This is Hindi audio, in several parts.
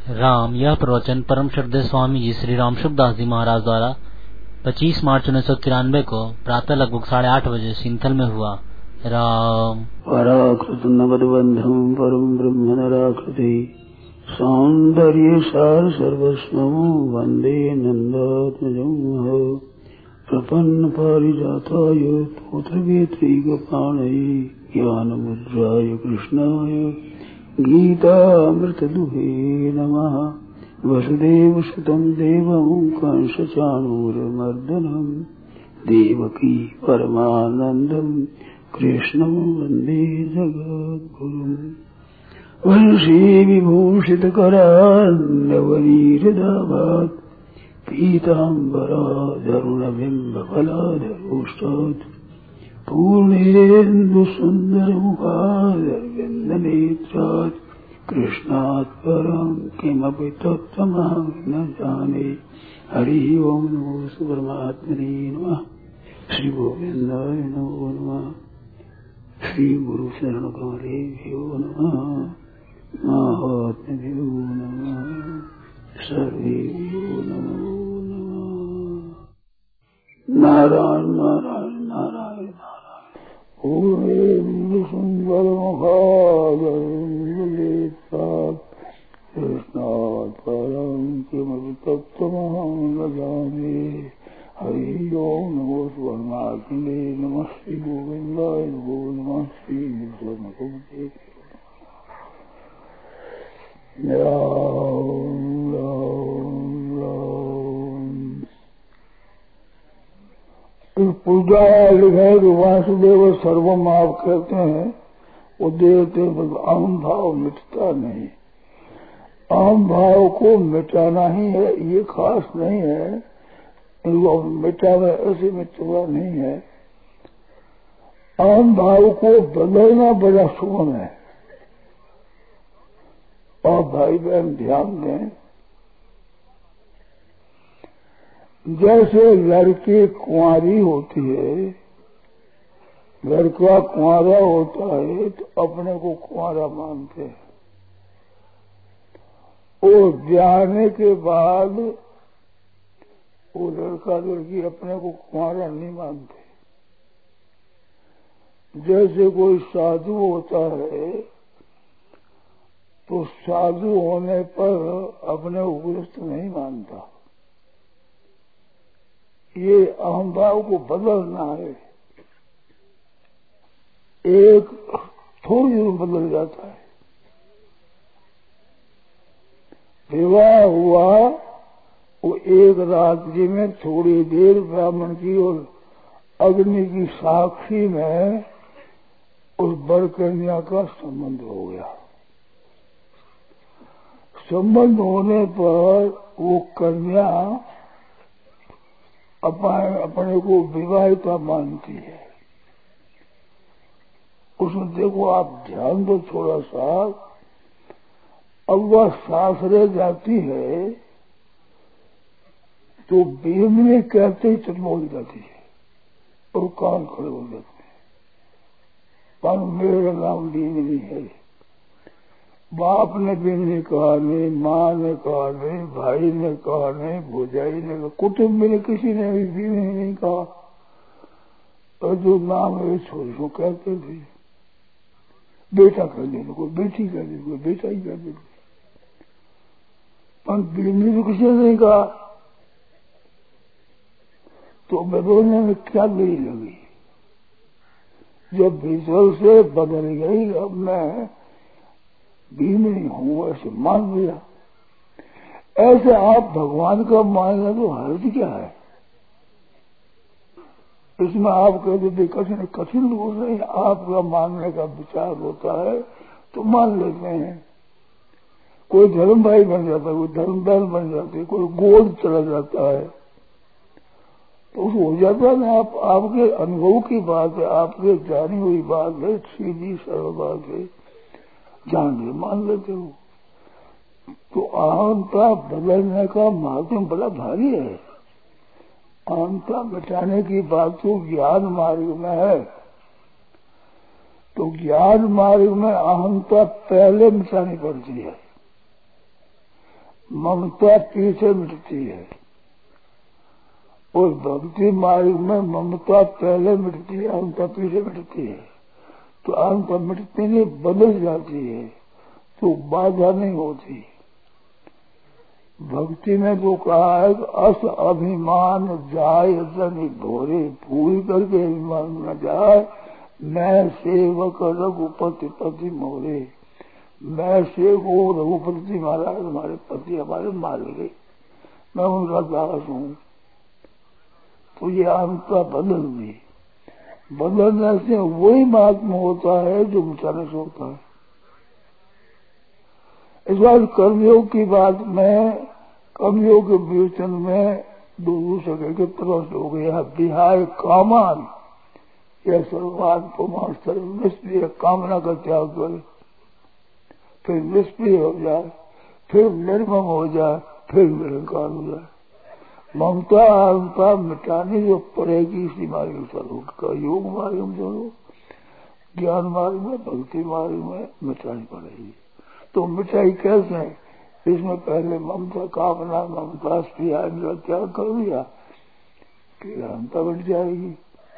राम। यह प्रवचन परम श्रद्धेय स्वामी जी श्री राम सुखदास जी महाराज द्वारा 25 मार्च 1993 को प्रातः लगभग 8:30 बजे सिंथल में हुआ। राम। पराकृत नवद्बंधम परम ब्रह्म नराकृति सौंदर्य सार सर्वस्वं वंदे नंदात्मजं प्रपन्न पारिजाताय पुत्रवेत्रैकपाणये ज्ञानमुद्राय कृष्णाय गीतामृतदुहे नमः। वसुदेवसुतं देवं कंसचाणूरमर्दनं देवकी परमानन्दं कृष्णं वन्दे जगद्गुरुम्। वंशी विभूषितकरान्नवनीरदाभात् पीताम्बराधरुणबिम्बफलाधरोष्टात् पूर्णेन्दुसुन्दरमुखादरविन्दनेत्रात् कृष्णात् परं किमपि तत्त्वमहं न जाने। हरि ओं नमो परमात्मने नमः। श्री गोविन्दाय नमो नमः। श्री गुरु शरण कमलेभ्यो नमः। महात्म्यो नमः। सर्वेभ्यो नमो नमः। नारायण नारायण नारायण नारायण। पूर्णेन्दु सुंदर मुखादरविन्दनेत्रात् कृष्णात् परं किमपि तत्त्वमहं न जाने। हरि ओं नमो परमात्मने नमः। श्री गोविन्दाय नमो नमः। श्री गुरुशरणकमले राम राम राम। इस पूजा लिखे कि वासुदेव सर्वम आप कहते हैं, वो देते अहम भाव मिटता नहीं। अहम भाव को मिटाना ही है, ये खास नहीं है। इनको मिटाना ऐसे मिटवा नहीं है। अहम भाव को बदलना बड़ा सुगम है। और भाई बहन ध्यान दें, जैसे लड़की कुंवारी होती है, लड़का कुंवारा होता है तो अपने को कुंवारा मानते हैं। वो जाने के बाद वो लड़का लड़की अपने को कुंवारा नहीं मानते। जैसे कोई साधु होता है तो साधु होने पर अपने को गृहस्थ नहीं मानता। ये अहंभाव को बदलना है। एक थोड़ी देर में बदल जाता है। विवाह हुआ, वो एक रात्रि में थोड़ी देर ब्राह्मण की और अग्नि की साक्षी में उस वर कन्या का संबंध हो गया। संबंध होने पर वो कन्या अपने को विवाहिता मानती है। उसमें देखो आप ध्यान दो थोड़ा सा। अब वह सासरे जाती है तो बीमने कहते ही चटमोल जाती है और कान खड़े हो जाते हैं। पर मेरा नाम बीमनी है। बाप ने भी नहीं कहा, नहीं माँ ने कहा, नहीं भाई ने कहा, नहीं भौजाई ने कहा, कुटुंब में किसी ने भी नहीं कहा। और जो नाम है छोरी कहते थे, बेटा कर देने को बेटी कर देने को बेटा ही कर देने। पर बीवी ने किसी ने नहीं कहा तो मैं बोलने में क्या गई लगी। जब भीतर से बदल गई, अब मैं बीमनी हूं ऐसे मान लिया। ऐसे आप भगवान का मानना तो हर्ज क्या है। इसमें आप कहते थे कठिन लोग नहीं, आपका मानने का विचार होता है तो मान लेते हैं। कोई धर्म भाई बन जाता है, कोई धर्म बहन बन जाती है, कोई गोद चला जाता है तो हो जाता है ना। आपके अनुभव की बात है, आपके जानी हुई बात है, सीधी सरल बात है, जान ले मान लेते हो। तो अहंता बदलने का माध्यम बड़ा भारी है। अहंता मिटाने की बात तो ज्ञान मार्ग में है। तो ज्ञान मार्ग में अहंता पहले मिटानी पड़ती है। ममता पीछे मिटती है, और भक्ति मार्ग में ममता पहले मिटती है, अहंता पीछे मिटती है। तो अहंता मिटती नहीं, बदल जाती है, तो बाधा नहीं होती। भक्ति में जो कहा है अस अभिमान जाय जनि भोरे, पूरी करके अभिमान न जाए, मैं सेवक रघुपति पति मोरे। मैं सेवक हूँ, रघुपति महाराज हमारे पति हमारे मार गए, मैं उनका दास हूँ। तो ये अहंता बदल दी। बदलने से वही महात्मा होता है जो विचार से होता है। इस बार कर्मयोग की बात में, कर्मयोग के विवेचन में दूसरे के प्रवेश हो गया। विहाय कामान, यह सर्वान पुमान सर्व निष्प्रिय, कामना का त्याग करे, फिर निष्प्रिय हो जाए, फिर निर्मम हो जाए, फिर निरंकार हो जाए। ममता अहंता मिटाने जो पड़ेगी इसी मार्ग में चलो, योग मार्ग में चलो, ज्ञान मार्ग में, भक्ति मार्ग में मिटानी पड़ेगी। तो मिठाई कैसे है? इसमें पहले ममता कामना ममता स्त्रिया इनका त्याग कर दिया, फिर अहंता बढ़ जाएगी।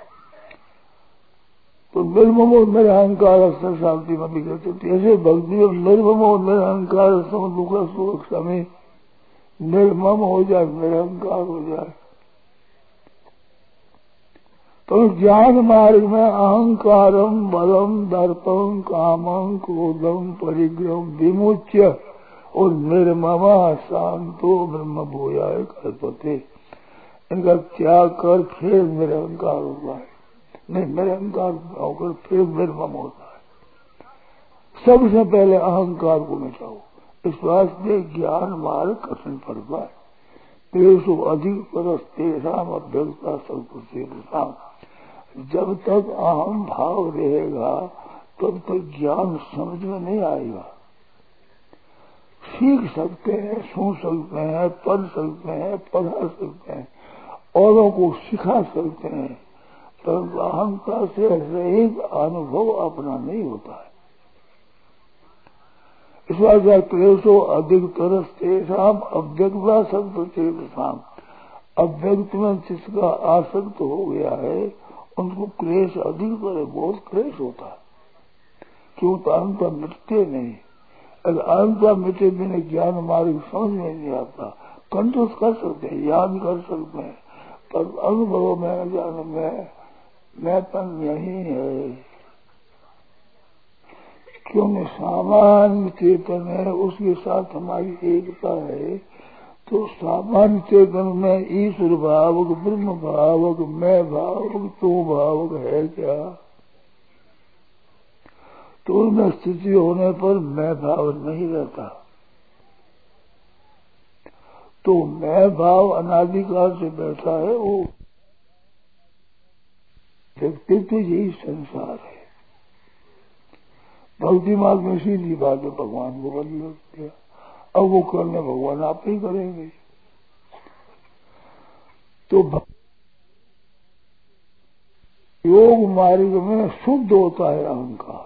तो निर्ममो निरहंकार अक्सर शांति में भी कहते थे। ऐसे भक्ति में निर्ममो निरहंकार दुख सुख समय निर्मम हो जाए, निरहंकार हो जाए। तो ज्ञान मार्ग में अहंकारम बलम दर्पम कामम क्रोधम परिग्रह विमुच्य और निर्ममा शांतो ब्रह्म भूयाय कल्पते, इनका त्याग कर फिर निरहंकार होता है। नहीं, निरहंकार होकर फिर निर्मम होता है। सबसे पहले अहंकार को मिटाओ। इस वास्ते ज्ञान मार्ग कठिन पड़ता है। तेसु अधिक परस तेषाम अभ्यक्ता सर्वसाम, जब तक अहम भाव रहेगा तब तक ज्ञान समझ में नहीं आएगा। सीख सकते हैं, सुन सकते हैं, पढ़ सकते हैं, पढ़ा सकते हैं, औरों को सिखा सकते हैं, परंतु अहंता से रहित अनुभव अपना नहीं होता है। इस बार क्लेशो अधिक तरस तेषाम अव्यक्ता सर्वसाम, अव्यक्त में जिसका आसक्त हो गया है उनको क्लेश अधिक तरह, बहुत क्लेश होता है। क्यों? तो अहंता मिटते नहीं। अगर अहंता मिटे बिना ज्ञान मार्ग समझ में नहीं आता। कंठस्थ कर सकते हैं, याद कर सकते हैं, पर अनुभव में ज्ञान में मैंपन नहीं है। क्योंकि सामान्य चेतन है, उसके साथ हमारी एकता है। तो सामान्य चेतन में ईश्वर भावक, ब्रह्म भावक, मैं भावक, तू भावक है क्या? तो उनमें स्थिति होने पर मैं भाव नहीं रहता। तो मैं भाव अनादिकाल से बैठा है, वो व्यक्तित्व यही संसार है। भक्ति मार्ग में सीधी बात है, भगवान को बदल दिया। अब वो करने भगवान आप ही करेंगे। तो योग मार्ग में शुद्ध होता है अहंकार।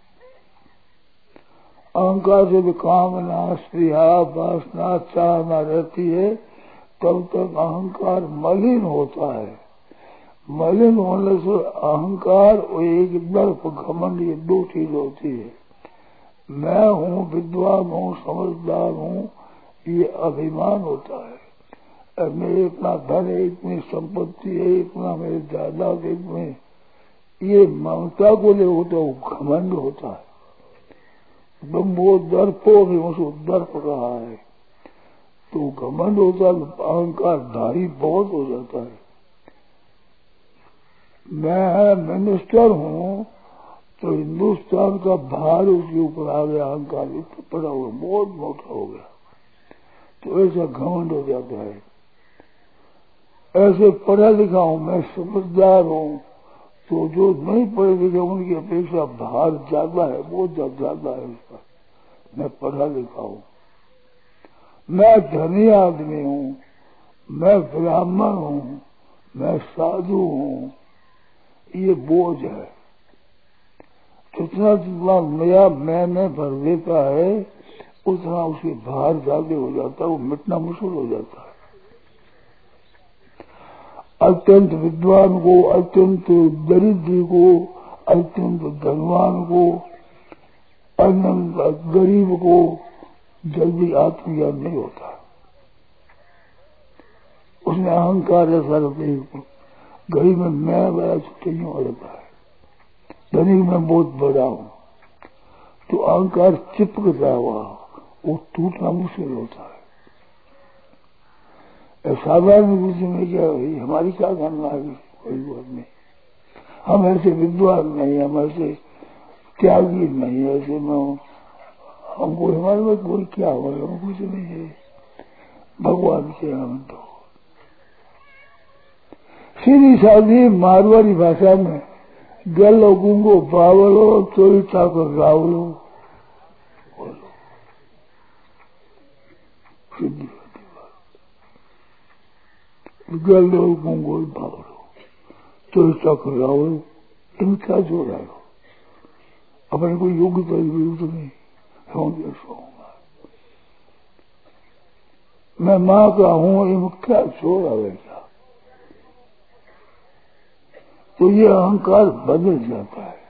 अहंकार से भी कामना स्प्रिया वासना चाहना रहती है, तब तक अहंकार मलिन होता है। मलिन होने से अहंकार और एक दर्प घमंड, ये दो चीज होती है। मैं हूँ, विद्वान हूँ, समझदार हूँ, ये अभिमान होता है। मेरे इतना धन है, इतनी संपत्ति है, इतना मेरे जायदाद, इतने, ये ममता को ले होता है, घमंड होता है। वो दर्पो भी उसको दर्प कहा है। तो घमंड होता है, अहंकार धारी बहुत हो जाता है। मैं मिनिस्टर हूँ तो हिंदुस्तान का भार उसके ऊपर आ गया, अहंकार तो पड़ा हुआ, बहुत मोटा हो गया, तो ऐसा घमंड हो जाता है। ऐसे पढ़ा लिखा हूँ, मैं समझदार हूँ, तो जो नहीं पढ़े लिखे उनकी अपेक्षा भार ज्यादा है, बहुत ज्यादा है उसका। मैं पढ़ा लिखा हूँ, मैं धनी आदमी हूँ, मैं ब्राह्मण हूँ, मैं साधु हूँ, ये बोझ है। जितना जितना नया मैंने भर देता है उतना उसके भार ज्यादा हो जाता है, वो मिटना मुश्किल हो जाता है। अत्यंत विद्वान को, अत्यंत दरिद्र को, अत्यंत धनवान को, अनंत गरीब को जल्दी आत्मज्ञान नहीं होता। उसमें अहंकार ऐसा रहता है, गरीब में मैं बड़ा छुट्टियों हो जाता है, धनी में बहुत बड़ा हूं, तो अहंकार चिपकता हुआ वो टूटना मुश्किल होता है। साधारण विषय में क्या हुई, हमारी क्या करना है, कोई बात नहीं, हम ऐसे विद्वान नहीं, हम ऐसे त्यागी नहीं, ऐसे में हमको हमारे में कोई क्या हो, हम कुछ नहीं है, भगवान के हम तो सीधी साधी मारवाड़ी भाषा में गलो गुंगो बावलो चोरी चाकर रावलो बोलो, सीधी साधी बात। गलो गुंगो बावलो चोरी चाकर रावलो, इन क्या जोड़ा है, अपने कोई योग्यता विरुद्ध नहीं होंगे, सोऊंगा मैं माँ का हूं, इन क्या जोड़ा है क्या, तो ये अहंकार बदल जाता है।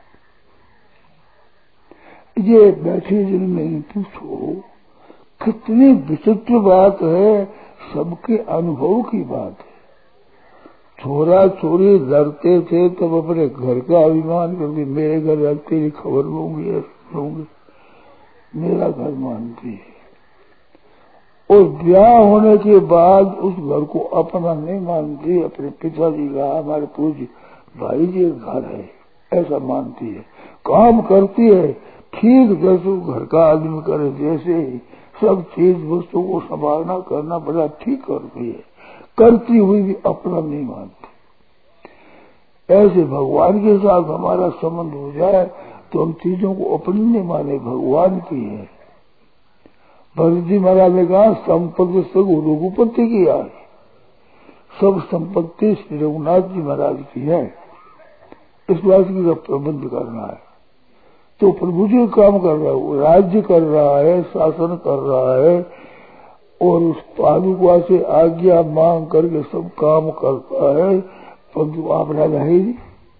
ये बैठे जिन में पूछो कितनी विचित्र बात है, सबके अनुभव की बात है। छोरा छोरी लड़ते थे तब अपने घर का अभिमान करते, मेरे घर आज तेरी खबर लूंगी, मेरा घर मानती है, और ब्याह होने के बाद उस घर को अपना नहीं मानती, अपने पिताजी का, हमारे पूज्य भाई जी घर है ऐसा मानती है, काम करती है ठीक जैसे घर का आदमी करे, जैसे ही सब चीज वस्तु को संभालना करना बड़ा ठीक करती है, करती हुई भी अपना नहीं मानती। ऐसे भगवान के साथ हमारा संबंध हो जाए तो हम चीजों को अपनी नहीं माने, भगवान की है। भरत जी महाराज ने कहा संपत्ति सब रघुपति की है, सब संपत्ति श्री रघुनाथ जी महाराज की है, इस बात की प्रबंध करना है। तो प्रभु जी काम कर रहा है, राज्य कर रहा है, शासन कर रहा है, और उस पादुका से आज्ञा मांग करके सब काम करता है, परंतु आप राजा है ही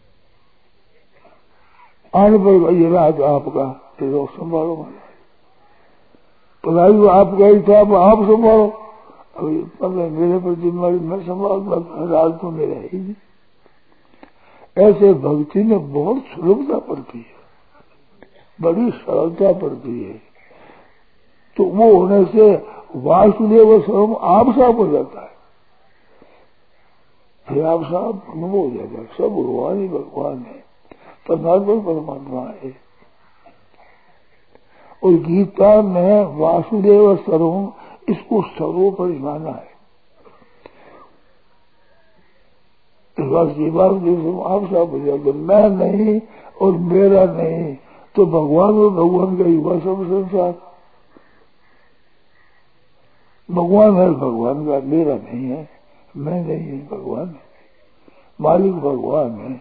आने पर ये राज आपका, तो संभालो महाराज, पढ़ाई आपका ही था, आप संभालो, अभी मेरे पर जिम्मेवारी मैं संभाल, राज तो मेरा ही नहीं। ऐसे भक्ति में बहुत सुलभता पड़ती है, बड़ी सरलता पड़ती है, तो वो होने से वासुदेव स्वयं आप साफ हो जाता है, फिर आप साफ अनुभव हो जाता है, सब भगवान ही भगवान है, परमात्मा परमात्मा है। और गीता में वासुदेव सर्वम, इसको सर्वोपरि माना है, आप साफ हो जाते, मैं नहीं और मेरा नहीं, तो भगवान और भगवान का युवा सब संसार, भगवान है भगवान का, मेरा नहीं है, मैं नहीं है, भगवान है, मालिक भगवान है।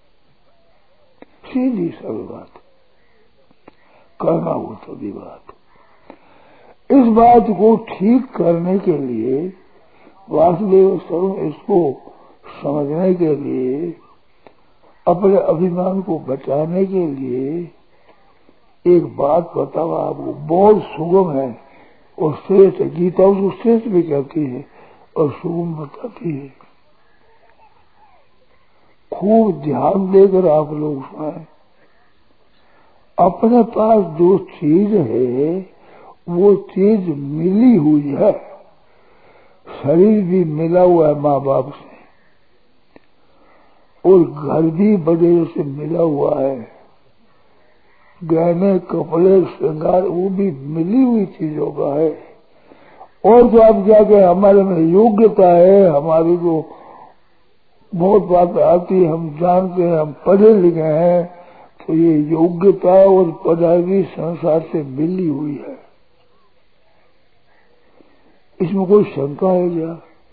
सीधी सरल बात, करना हो सभी बात। इस बात को ठीक करने के लिए वासुदेव स्वरूप इसको समझने के लिए, अपने अभिमान को बचाने के लिए एक बात बताओ आपको, बहुत सुगम है और श्रेष्ठ, गीता उसको श्रेष्ठ भी कहती है और सुगम बताती है। खूब ध्यान देकर आप लोग सुनाए, अपने पास जो चीज है वो चीज मिली हुई है, शरीर भी मिला हुआ है माँ बाप से, और घर भी बड़े से मिला हुआ है, गहने कपड़े श्रृंगार वो भी मिली हुई चीजों का है। और जो आप जाके हमारे में योग्यता है, हमारी को बहुत बात आती है, हम जानते हैं, हम पढ़े लिखे हैं, तो ये योग्यता और पढ़ाई भी संसार से मिली हुई है, इसमें कोई शंका है क्या?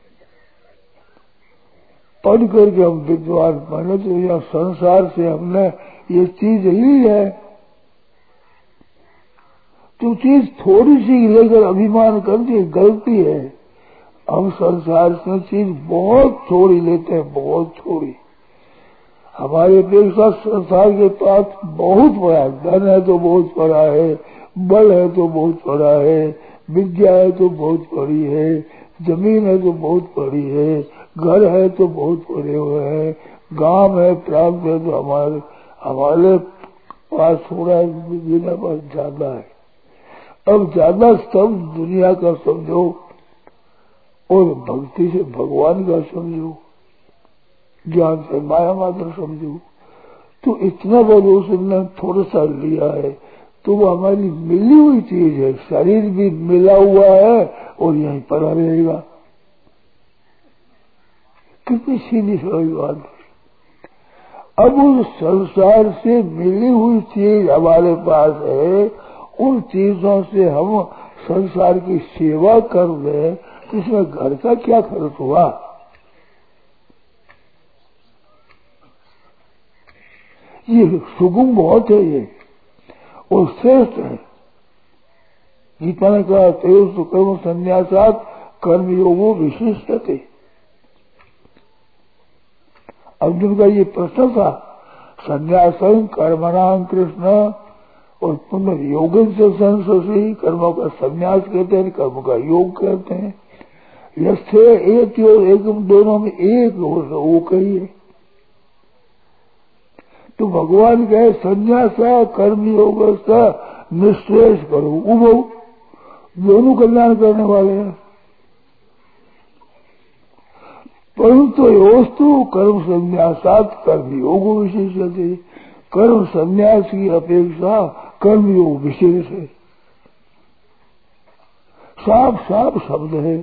पढ़ करके हम विद्वान बने तो या संसार से हमने ये चीज ही है, तो तो चीज थोड़ी सी लेकर अभिमान करती गलती है। हम संसार से चीज बहुत थोड़ी लेते हैं, बहुत थोड़ी। हमारे अपेक्षा संसार के पास बहुत बड़ा है, धन है तो बहुत बड़ा है, बल है तो बहुत बड़ा है, विद्या है तो बहुत बड़ी है, जमीन है तो बहुत बड़ी है, घर है तो बहुत बड़े हुए हैं, गांव है, प्रांत है तो हमारे पास थोड़ा है, बिना पास ज्यादा है। अब ज्यादा सब दुनिया का समझो और भक्ति से भगवान का समझो, ज्ञान से माया मात्र समझो, तो इतना भरोसा ने थोड़ा सा लिया है तो वो हमारी मिली हुई चीज है। शरीर भी मिला हुआ है और यहीं पड़ा रहेगा। कितनी सीधी सरल बात है। अब उस संसार से मिली हुई चीज हमारे पास है, उन चीजों से हम संसार की सेवा कर रहे, तो इसमें घर का क्या खर्च हुआ? ये सुगम बहुत है ये और श्रेष्ठ है। गीता ने कहा तेज कर्म संन्यासात कर्मयोगो विशिष्यते। अर्जुन का ये प्रश्न था, संन्यासन कर्मणाम कृष्ण और पुनर्योग से संससी, कर्मों का संन्यास कहते हैं, कर्म का योग कहते हैं। यस्थे एक और एकम दोनों में एक वो कहिए। तो भगवान कहे संन्यासा कर्मयोग का निश्रेष करो, उबो दोनों कल्याण करने वाले हैं। परंतु योस्तु कर्म संन्यासात कर्मयोग विशेष है। कर्म संन्यास की अपेक्षा कर्मयोग विशेष है। साफ साफ शब्द है।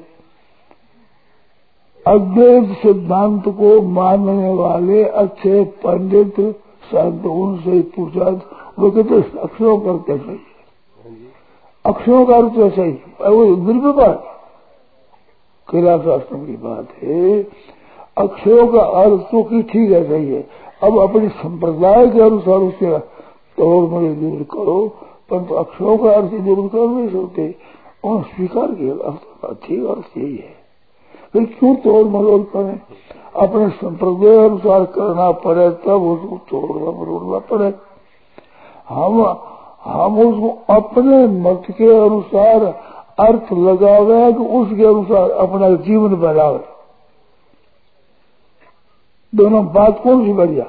अद्वैत सिद्धांत को मानने वाले अच्छे पंडित संत उनसे पूछा, वो कहते अक्षरों का अर्थ सही है, अक्षरों का अर्थ सही, वो निर्विवाद कैलाशास्त्र की बात है। अक्षरों का अर्थ तो की ठीक है, सही है। अब अपने संप्रदाय के अनुसार उसके तोड़ में दूर करो, परंतु अक्षरों का अर्थ दूर कर नहीं सकते। और स्वीकार किया ठीक अर्थ यही है, फिर क्यों तोड़ मरोड़ करें? अपने संप्रदाय अनुसार करना पड़े तब उसको तोड़ना मरोड़ना पड़े। हम उसको अपने मत के अनुसार अर्थ लगावे कि उसके अनुसार अपना जीवन बनावे। दोनों बात कौन सी बढ़िया?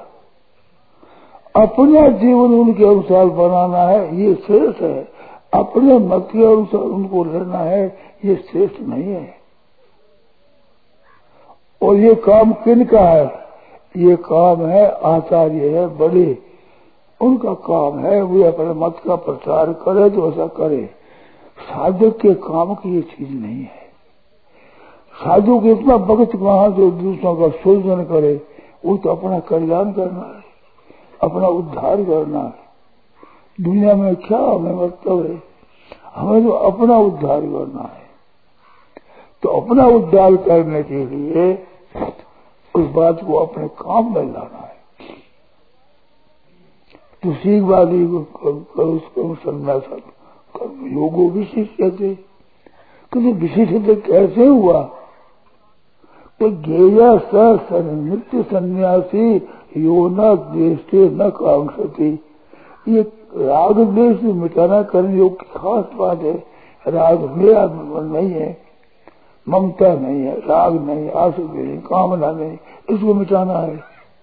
अपना जीवन उनके अनुसार बनाना है, ये श्रेष्ठ है। अपने मत के अनुसार उनको रहना है, ये श्रेष्ठ नहीं है। और ये काम किन का है? ये काम है आचार्य है, बड़े, उनका काम है। वे अपने मत का प्रचार करे तो ऐसा करे। साधक के काम की ये चीज नहीं है। साधु को इतना भक्त कहाँ जो दूसरों का शोषण करे, वो तो अपना कल्याण करना है, अपना उद्धार करना है। दुनिया में क्या हमें मतलब है? हमें तो अपना उद्धार करना है। तो अपना उद्धार करने के लिए उस बात को अपने काम में लाना है। तो सीख बात उसको संन्यास योगो विशिष्य थे। क्योंकि विशिष्ट कैसे हुआ? तो गेया नित्य सन्यासी यो न देशते न कांक्षती। ये राग देश मिटाना करने योग की खास बात है। राग मेरा नहीं है, ममता नहीं है, राग नहीं, आसक्ति नहीं, कामना नहीं, इसको मिटाना है।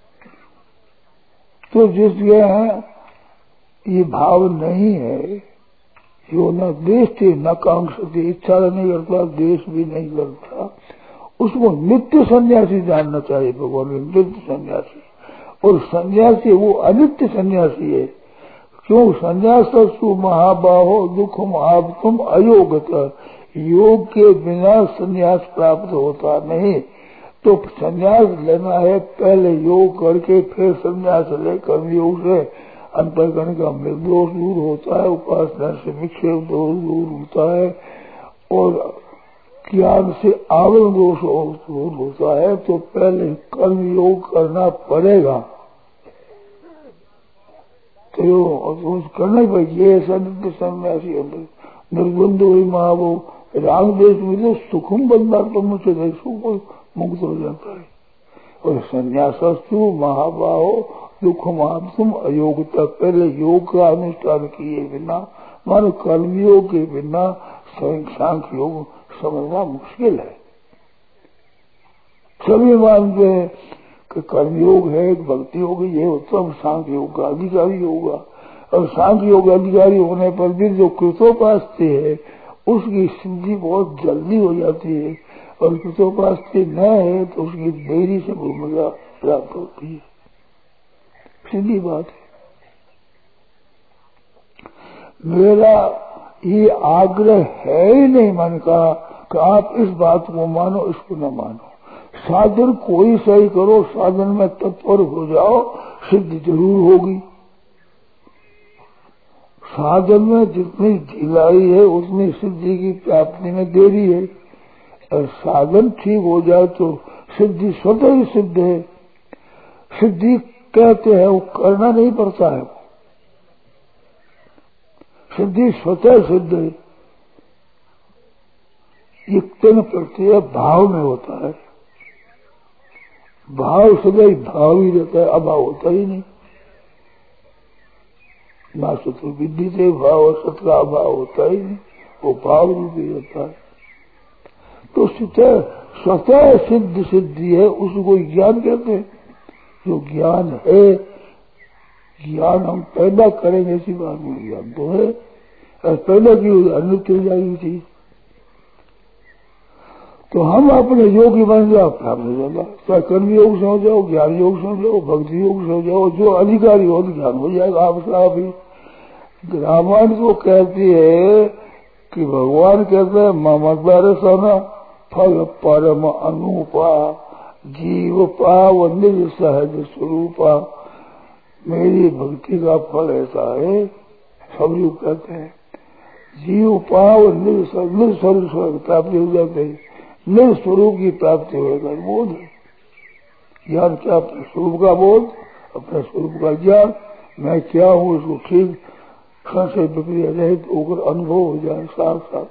तो जिसके है ये भाव नहीं है, यो न देश थे न कांक्षती, इच्छा नहीं करता, देश भी नहीं करता, उसको नित्य सन्यासी जानना चाहिए। भगवान नित्य सन्यासी, और सन्यासी वो अनित्य सन्यासी है। क्यों? संन्यासस्तु महाबाहो दुखम आप्तुम अयोगत। योग के बिना संन्यास प्राप्त होता नहीं। तो संन्यास लेना है, पहले योग करके फिर संन्यास लेकर योग से अंतर्गण का दोष दूर होता है, उपासना से विक्षेप दोष दूर होता है, और ज्ञान से आवरण दोष दूर होता है। तो पहले कर्म योग करना पड़ेगा। तो करना ही पड़ेगा। ये ऐसा नित्य सन्यासी निर्बंध हुई महावो राग देश में तो सुखम बंदा तो मुझे देशों को मुक्त हो जाता है। और संन्यासस्तु महाबाहो दुखम तुम अयोग्यता, पहले योग का अनुष्ठान किए बिना मानो कर्मयोग के बिना सांख्य योग समझना मुश्किल है। सभी मानते हैं कि कर्मयोग है, भक्ति योग ये उत्तम सांख्य योग का अधिकारी होगा। और सांख्य योग अधिकारी होने पर भी जो कृतोपास्य है उसकी सिद्धि बहुत जल्दी हो जाती है, और कृतोपास्य न है तो उसकी देरी से भूमिका प्राप्त होती है। सीधी बात है। मेरा ये आग्रह है ही नहीं मन का कि आप इस बात को मानो इसको न मानो। साधन कोई सही करो, साधन में तत्पर हो जाओ, सिद्धि जरूर होगी। साधन में जितनी ढिलाई है उतनी सिद्धि की प्राप्ति में देरी है। और साधन ठीक हो जाए तो सिद्धि स्वतः ही सिद्ध है। सिद्धि कहते हैं वो करना नहीं पड़ता है, सिद्धि स्वतः सिद्ध है। ये तीन प्रत्यय भाव में होता है। भाव सदैव भाव ही रहता है, अभाव होता ही नहीं। ना शत्रु विद्धि से भाव सत का अभाव होता ही नहीं, वो भाव रूपी रहता है। तो स्वतः सिद्ध सिद्धि है, उसको ज्ञान कहते हैं। जो ज्ञान है, ज्ञान हम पैदा करेंगे ऐसी बात में ज्ञान तो है, और पैदा की अनुमति हो जाएगी चीज तो हम अपने योगी बन जाओ, प्राप्त हो जाएगा। चाहे कर्म योग से हो जाओ, ज्ञान योग से हो जाओ, भक्ति योग से हो जाओ, जो अधिकारी हो तो ज्ञान हो जाएगा आपसे आप ही। रामायण को कहती है कि भगवान कहते हैं ममद्वार सना फल परम अनुपा जीव पाव निज सहज स्वरूपा। मेरी भक्ति का फल ऐसा है, सब लोग कहते हैं जीव पाव निज स्वरूप प्राप्ति हो जाते हैं। निज स्वरूप की प्राप्ति होगा बोध। ज्ञान क्या? अपने स्वरूप का बोध, अपने स्वरूप का ज्ञान, मैं क्या हूँ इसको ठीक संशय विक्रिया रहित होकर अनुभव हो जाए साथ साथ।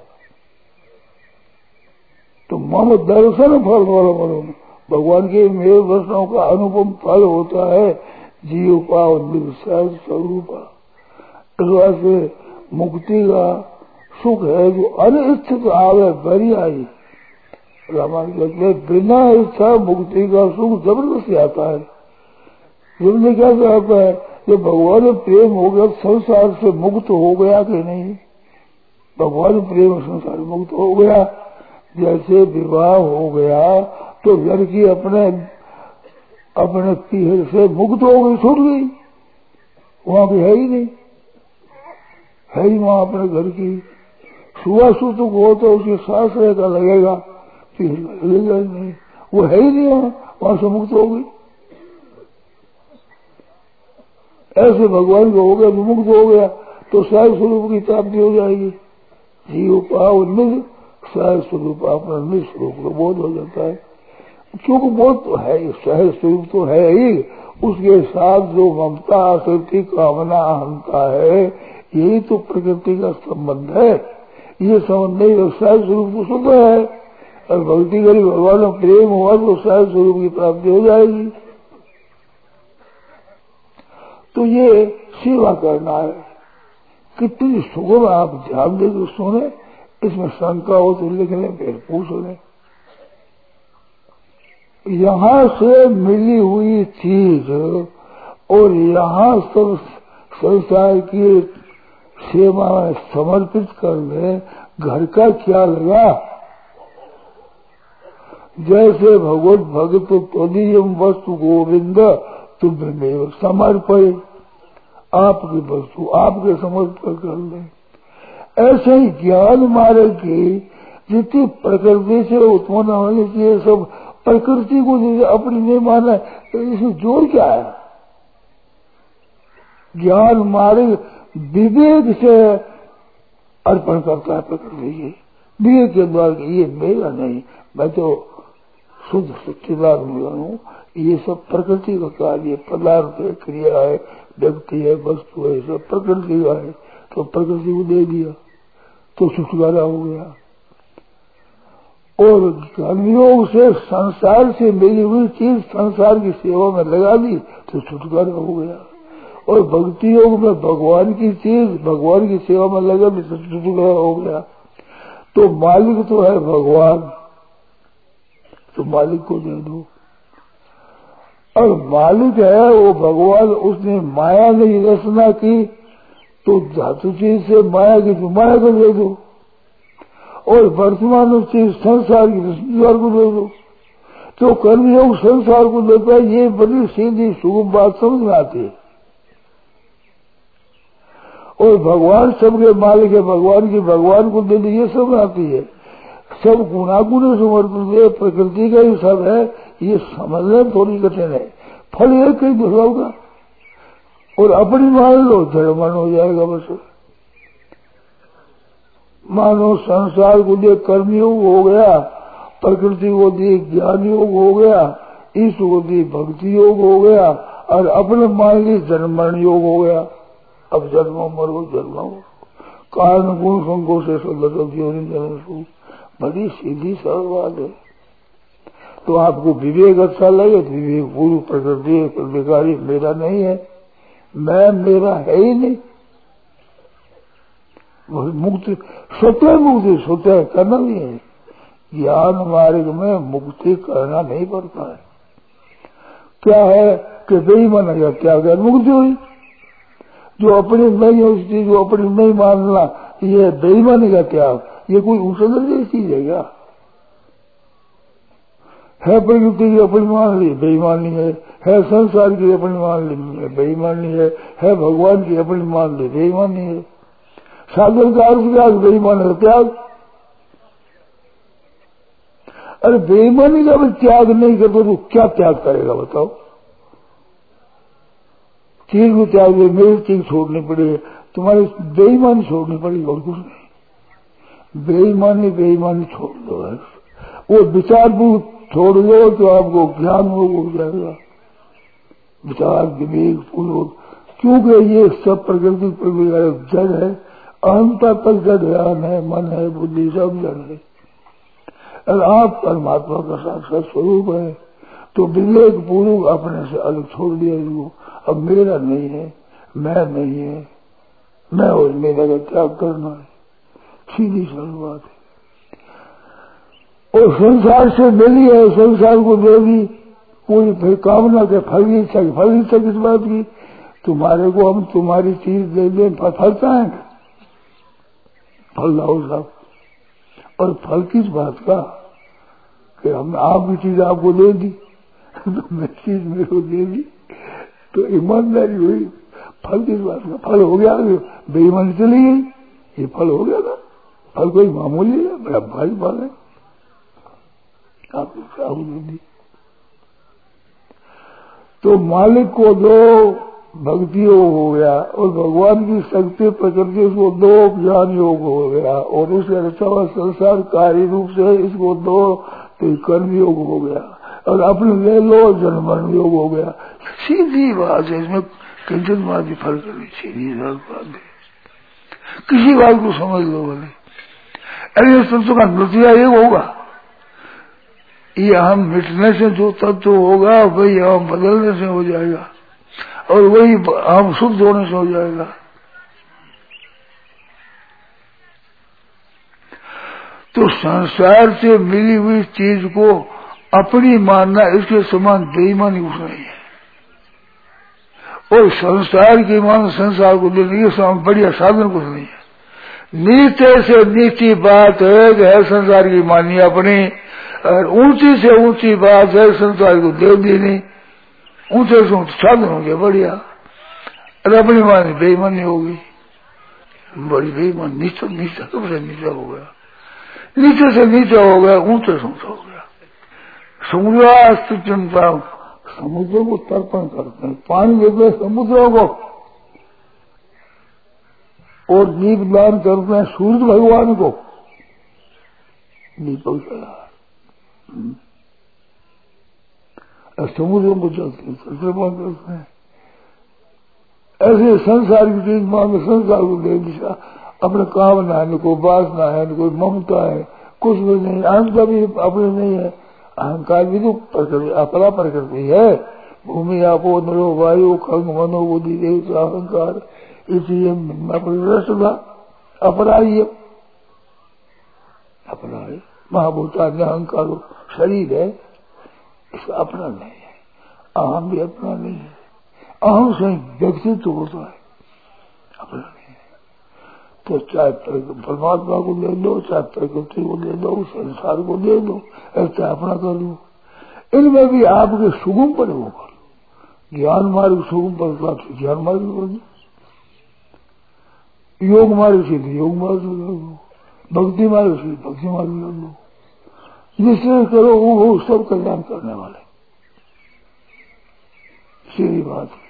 तो मम दर्शन फल फल भगवान के मेरे दर्शनों का अनुपम फल होता है जीव पाव निर्सहज स्वरूप। इस वास्ते मुक्ति का सुख है जो अनिश्चित आवे बरी आई। रामायण कहते बिना इच्छा मुक्ति का सुख जबरदस्ती आता है। जबरदस्ती कैसे आता है? जब भगवान में प्रेम हो गया, संसार से मुक्त हो गया कि नहीं? भगवान प्रेम संसार मुक्त हो गया। जैसे विवाह हो गया तो लड़की अपने अपने पीहर से मुक्त हो गई, छूट गई, वहां भी है ही नहीं, है ही वहां अपने घर की। सुबह सुतुक हो तो उसकी सांस का लगेगा, पीहर लगेगा ही नहीं, वो है ही नहीं, वहां से मुक्त हो गई। ऐसे भगवान को हो गया तो मुक्त हो गया तो सहज स्वरूप की प्राप्ति हो जाएगी। जीव पाव निज सहज स्वरूप, अपना निज स्वरूप का बोध हो जाता है। क्योंकि बोध तो है, सहज स्वरूप तो है ही, उसके साथ जो ममता आसक्ति कामना अहंता है, यही तो प्रकृति का संबंध है। ये संबंध नहीं, सहज स्वरूप तो शुद्ध है, और भक्ति करी भगवान में प्रेम हुआ तो सहज स्वरूप की प्राप्ति हो जाएगी। तो ये सेवा करना है। कितनी सुगम आप ध्यान देकर सुने, इसमें शंका हो तो लिख लें, फिर पूछ लें। यहाँ से मिली हुई चीज और यहाँ सब संसार की सेवा में समर्पित कर ले, घर का क्या लगा? जैसे भगवत भगत तदीयम वस्तु गोविंद तुम्हें समर्पय, आपकी वस्तु आपके समर्पण कर ले। ऐसे ही ज्ञान मार्ग की जितनी प्रकृति से उत्पन्न होने चाहिए सब प्रकृति को जैसे अपनी नहीं माना, तो इसमें जोर क्या है? ज्ञान मार्ग विवेक से अर्पण करता है प्रकृति की, विवेक के द्वारा ये मेरा नहीं, मैं तो शुद्ध सच्चिदानंद हूँ, ये सब प्रकृति का कार्य, पदार्थ है, क्रिया है, व्यक्ति है, वस्तु है, सब प्रकृति का है, तो प्रकृति को दे दिया। तो छुटकारा हो गया। और कर्मयोग से संसार से मिली हुई चीज संसार की सेवा में लगा दी तो छुटकारा हो गया। और भक्ति योग में भगवान की चीज भगवान की सेवा में लगा दी तो छुटकारा हो गया। तो मालिक तो है भगवान, तो मालिक को दे दो। और मालिक है वो भगवान, उसने माया नहीं रचना की तो धातु चीज से माया की तो माया को दे दो। और वर्तमान चीज संसार की संसार को दे दो। तो कर्मयोग संसार को देता है। ये बड़ी सीधी सुगम बात समझ में आती है। और भगवान सबके मालिक है, भगवान की भगवान को दे दी, ये समझ आती है। सब गुणागुण समर्पित है, प्रकृति का ही सब है, ये समझना थोड़ी कठिन है। फल एक कहीं दूसरा होगा। और अपनी मान लो जड़मन हो जाएगा बस। मानो संसार को दिए कर्मयोग हो गया, प्रकृति को दिए ज्ञान योग हो गया, ईश्वर को दिए भक्ति योग हो गया, और अपने मान ली जन्मरण योग हो गया। अब जन्मो मरो जन्मो कारण गुण संकोच से जन्म बड़ी सीधी सरल बात है। तो आपको विवेक अच्छा लगे तो विवेक पूर्व प्रकृति प्रविकारी मेरा नहीं है, मैं मेरा है ही नहीं। मुक्ति स्वतः मुक्ति स्वतः करना भी है। ज्ञान मार्ग में मुक्ति करना नहीं पड़ता है। क्या है कि बेईमान है क्या कर मुक्ति हुई। जो अपनी नहीं है उस चीज को अपनी नहीं मानना, ये बेईमानी का त्याग। ये कोई ऊंचा दर्जे चीज है क्या? है प्रकृति की अपनी मान ली बेईमानी है संसार की अपनी मान ली बेईमानी है भगवान की अपनी मान ली बेईमानी है। साधन का अर्थ त्याग, बेईमानी का त्याग। अरे बेईमानी का भी त्याग नहीं करते तो क्या त्याग करेगा बताओ? चीज को त्याग दे, मेरी चीज छोड़नी पड़ेगी, तुम्हारी बेईमानी छोड़नी पड़ेगी और कुछ नहीं। बेईमानी छोड़ दो। वो विचार छोड़ दो तो आपको ज्ञान हो जाएगा। विचार विवेक पूर्वक, क्योंकि ये सब प्रकृति पर जड़ है, अहंता तक जड़ है, मन है, बुद्धि सब जड़ है। और आप परमात्मा का साक्षात स्वरूप है तो विवेक पूर्वक अपने से अलग छोड़ दिया इसको। अब मेरा नहीं है, मैं नहीं है, मैं और मेरा का त्याग करना है। सीधी सरल बात है। और संसार से मिली है, संसार को दे दी। कोई फिर कामना के फल इच्छा किस बात की? तुम्हारे को हम तुम्हारी चीज दे दें, फल चाहेंगे, फल लाओ साहब। और फल किस बात का कि हमने आपकी चीज आपको दे दी तो मेरी चीज मेरे को दे दी तो ईमानदारी हुई। फल किस बात का? फल हो गया, बेईमानी चली गई, ये फल हो गया था। फल कोई मामूली है, बड़ा भारी फल है, आपको क्या दे दी। तो मालिक को दो, भक्ति योग हो गया। और भगवान की शक्ति प्रकृति को दो, ज्ञान योग हो गया। और उसके रचा हुआ संसार कार्य रूप से इसको दो तो कर्म योग हो गया। और अपने ले लो जन्मरण योग हो गया। सीधी बात है, इसमें किंचित बात ही फर्क नहीं, सीधी बात है। किसी बात को समझ लो बोले, अरे तत्व का नतीजा ये होगा, ये हम मिटने से जो तत्व होगा वही हम बदलने से हो जाएगा, और वही हम शुद्ध होने से हो जाएगा। तो संसार से मिली हुई चीज को अपनी मानना, इसके समान बेईमानी कुछ नहीं है। और संसार की मान संसार को देने के समान बढ़िया साधन कुछ नहीं है। नीचे से नीची बात है संसार की मानी अपनी, और ऊंची से ऊंची बात है संसार को दे देनी। ऊंचे से ऊंचे साधन हो गया बढ़िया, और अपनी मानी बेईमानी होगी, बड़ी बेईमान। नीचे नीचा सबसे नीचा हो गया, नीचे से नीचा हो गया, ऊंचे से ऊंचा हो गया। समुद्रास्त चिंता, समुद्र को तर्पण करते हैं, पानी देते हैं समुद्रों को, और दीपदान करते हैं सूर्य भगवान को, दीपक जला समुद्रों को तर्पण करते हैं। ऐसे संसार की चीज मांगे संसार को दे दिशा, अपने कामना है, न कोई वासना है, न कोई ममता है, कुछ भी नहीं। अहंकार भी अपने नहीं है। अहंकार भी तो प्रकृति, अपरा प्रकृति है। भूमि आपो नरो वायु खंग मनो बुद्धि देव अहंकार, इसलिए अपना अपराह्य अपना है। महाभूता अहंकार शरीर है, इसका अपना नहीं है। अहम भी अपना नहीं है। अहम से व्यक्तित्व होता है, अपना नहीं है। तो चाहे परमात्मा को ले लो, चाहे प्रकृति को ले लो, संसार को ले लो, चाहे अपना कर लो। इनमें भी आपके सुगम पर वो कर लो। ज्ञान मार्ग सुगम पर ज्ञान मार्ग कर लो, योग मार्ग से योग मार्ग कर लो, भक्ति मार्ग से भक्ति मार्ग कर लो। जिससे करो वो सब कल्याण करने वाले। सीधी बात है।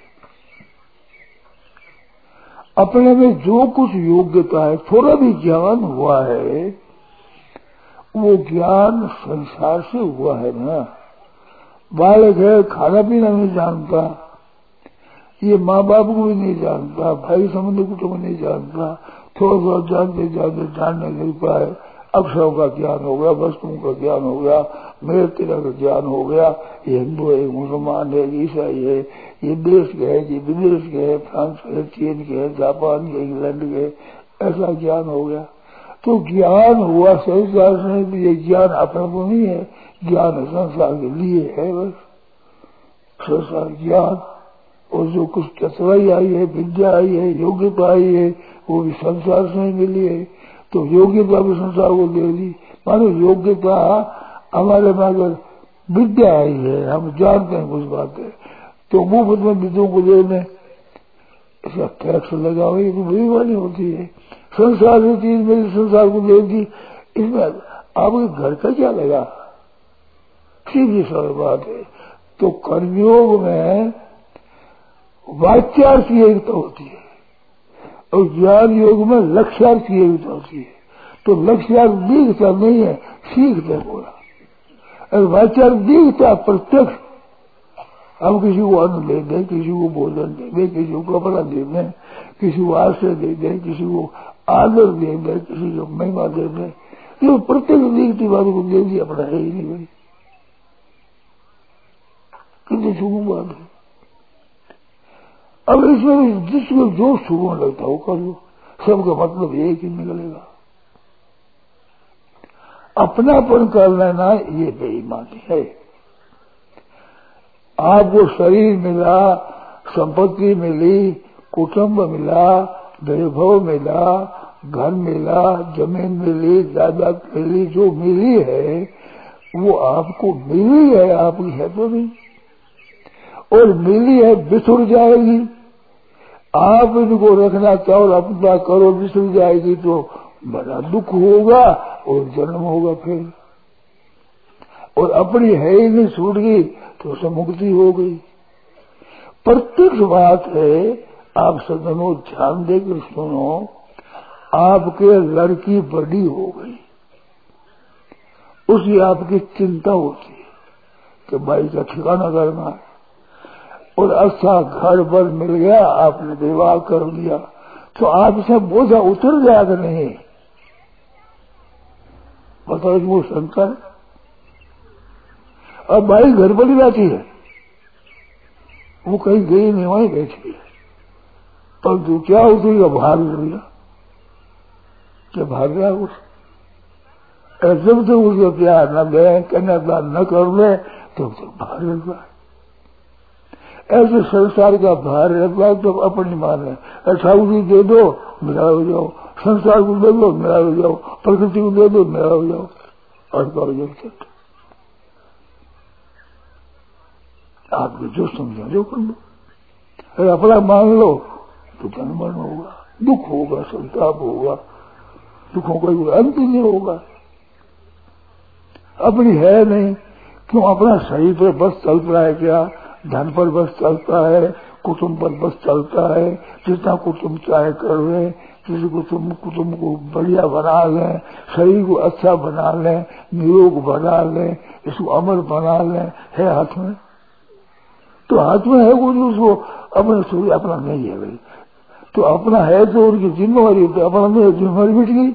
अपने में जो कुछ योग्यता है, थोड़ा भी ज्ञान हुआ है, वो ज्ञान संसार से हुआ है ना। बालक है, खाना पीना नहीं जानता, ये माँ बाप को भी नहीं जानता, भाई संबंधी कुटुंब नहीं जानता, थोड़ा थोड़ा जानते जानते जानने लग पाए। अक्षरों का ज्ञान हो गया, वस्तुओं का ज्ञान हो गया, मेरे तेरा का ज्ञान हो गया। ये हिंदू है, मुसलमान है, ईसाई है, ये देश के है, ये विदेश के है, फ्रांस के, चीन के, जापान के, इंग्लैंड के, ऐसा ज्ञान हो गया। तो ज्ञान हुआ संसार से, ये ज्ञान अपने को नहीं है, ज्ञान संसार के लिए है। बस संसार ज्ञान, और जो कुछ चतुराई आई है, विद्या आई है, योग्यता आई है, वो भी संसार से ही मिली है। तो योग्यता भी संसार को दे दी। मानो योग्यता हमारे में अगर विद्या आई है, हम जानते हैं कुछ बातें, तो मुफ्त में विद्यों को देने इसका टैक्स लगा हुआ, ये तो बुरी वाली होती है। संसार की चीज मेरी संसार को दे दी, इसमें आपके घर का क्या लगा? सीधी सरल बात है। तो कर्मयोग में वाच्यार्थ की एकता होती है और ज्ञान योग में लक्ष्यार्थ की एकता होती है। तो लक्ष्यार्थ दिखता नहीं है, सीखते पूरा। और वाच्यार्थ दिखता प्रत्यक्ष, हम किसी को अन्न दे दें, किसी को भोजन दे दें, किसी को कपड़ा दे दें, किसी को आश्रय दे दें, किसी को आदर दे दें, किसी को महिमा दे दें, ये प्रत्यक्ष दिखती बात को दे दी, अपना है ही नहीं भाई। कितनी सुगम बात है। अब इसमें जिसको जो सुगम लगता हो कर लो, सबका मतलब एक ही निकलेगा। अपनापन कर लेना ये बेईमानी है। आपको शरीर मिला, संपत्ति मिली, कुटुंब मिला, वैभव मिला, घर मिला, जमीन मिली, जायदाद मिली, जो मिली है वो आपको मिली है, आपकी है तो नहीं। और मिली है बिछुड़ जाएगी। आप इनको रखना चाहो, अपना करो, बिछुड़ जाएगी तो बड़ा दुख होगा और जन्म होगा फिर। और अपनी है ही नहीं, छूट गई तो उसे मुक्ति हो गई। प्रत्यक्ष बात है। आप सदनों ध्यान देकर सुनो, आपके लड़की बड़ी हो गई, उसकी आपकी चिंता होती है कि भाई का ठिकाना करना है, और अच्छा घर बर मिल गया, आपने विवाह कर लिया, तो आपसे बोझा उतर जाएगा नहीं? बताओ, वो शंका है। अब भाई घर पर ही रहती है, वो कहीं गई नहीं, वहीं बैठी है, पर तू क्या उठी का भाग लिया, क्या भाग गया उस जब तो उसको प्यार न दे, कन्यादान न कर ले तो भाग रहता है। ऐसे संसार का भार रहता है तो अपनी मान है। अच्छा उसी दे दो, मेरा हो जाओ, संसार को दे दो, मेरा हो जाओ, प्रकृति को दे दो, मेरा हो जाओ, और करो जब तक आपको जो समझा जो कर लो। अगर अपना मान लो तो जन्म मरण होगा, दुख होगा, संताप होगा, दुखों का कोई अंत नहीं होगा। अपनी है नहीं, क्यों? अपना शरीर पर बस चल रहा है क्या? धन पर बस चलता है, कुटुंब पर बस चलता है, जितना कुटुंब चाहे कर ले, किसी कुटुंब को बढ़िया बना लें, शरीर को अच्छा बना लें, निरोग बना लें, इसको अमर बना लें, है हाथ में? तो हाथ में है वो जो उसको अपने सूर्य अपना नहीं है भाई। तो अपना है तो उनकी जिम्मेवारी, तो अपना नहीं है जिम्मेवारी मिट गई।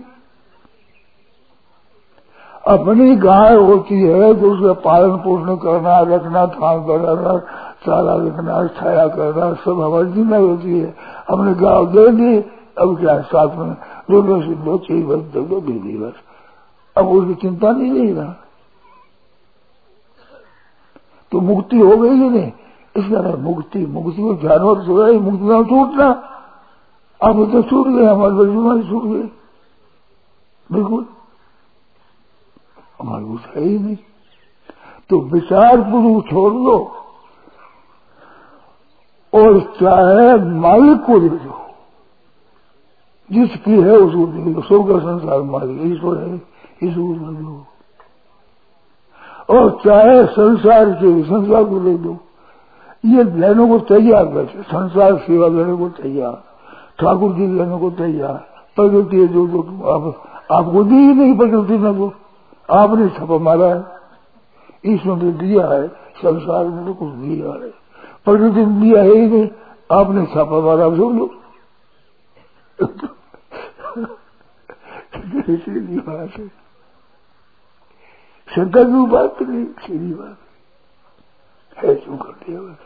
अपनी गाय होती है तो उसका पालन पोषण करना, रखना, थान बनाना, चारा रखना, छाया करना, सब हमारी जिम्मेदारी होती है। हमने गाँव दे दी, अब क्या साथ में दो से दो चीज बस दे दी बस, अब उसकी चिंता नहीं रही ना, तो मुक्ति हो गई कि नहीं? इसका नहीं मुक्ति, मुक्ति को जानवर छुड़ा ही मुक्ति ना छूटना। अब तो छूट गए, हमारे बचपन छूट गए, बिल्कुल हमारे कुछ है ही नहीं। तो विचार पूर्व छोड़ दो और चाहे मालिक को दे दो, जिसकी है उसको दे दो। स्वर्ग का संसार मालिक ईश्वर है, ईश्वर को दो। और चाहे संसार के संसार को दे दो। ये लेने को तैयार बैठे, संसार सेवा लेने को तैयार, ठाकुर जी लेने को तैयार। प्रकृति है जो आपको दी ही नहीं, प्रकृति ने को आपने छापा मारा है, ईश्वर ने दिया है, संसार ने तो कुछ दिया है, प्रकृति ने दिया है ही नहीं, आपने छापा मारा। सुन लो सीधी बात है, शंका की बात नहीं, सीधी बात है, क्यों कर दिया बस।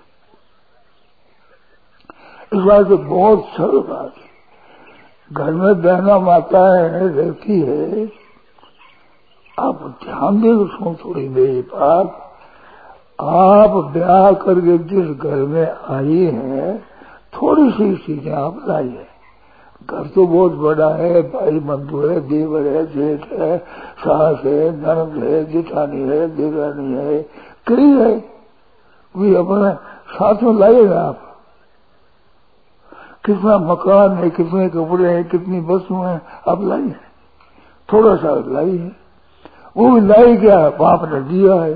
इस बात से बहुत सरल बात है। घर में बहना माताएं रहती है, आप ध्यान दें उसको थोड़ी मेरी बात। आप ब्याह करके जिस घर में आई हैं, थोड़ी सी चीजें आप लाई है। घर तो बहुत बड़ा है, भाई बंधु है, देवर है, जेठ है, सास है, ननद है, जेठानी है, देवरानी है, कई है, वे अपने साथ में लाएगा। आप कितना मकान है, कितने कपड़े हैं, कितनी वस्तुएं हैं, आप लाई है, थोड़ा सा लाई है। वो भी लाई क्या है, बाप ने दिया है,